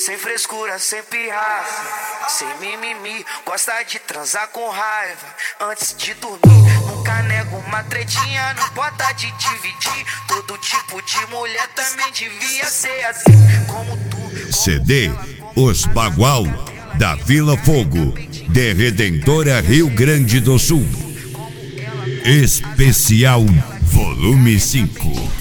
Sem frescura, sem pirraça, sem mimimi, gosta de transar com raiva antes de dormir. Nunca nego uma tretinha, não pode de dividir. Todo tipo de mulher também devia ser assim, como tu. CD Os Bagual, da Vila Fogo, de Redentora, Rio Grande do Sul. Especial Volume 5.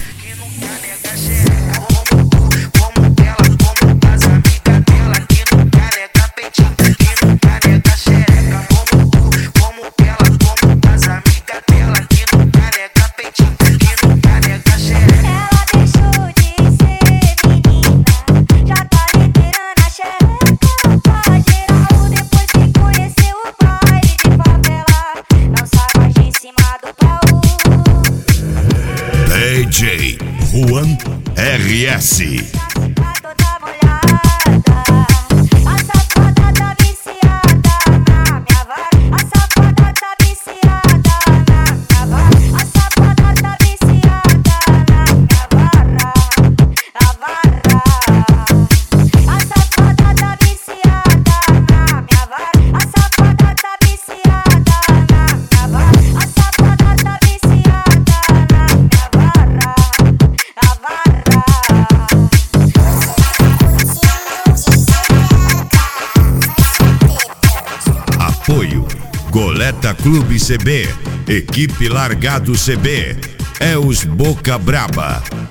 DJ Juan RS. Apoio Goleta Clube CB, Equipe Largado CB, é os Boca Braba.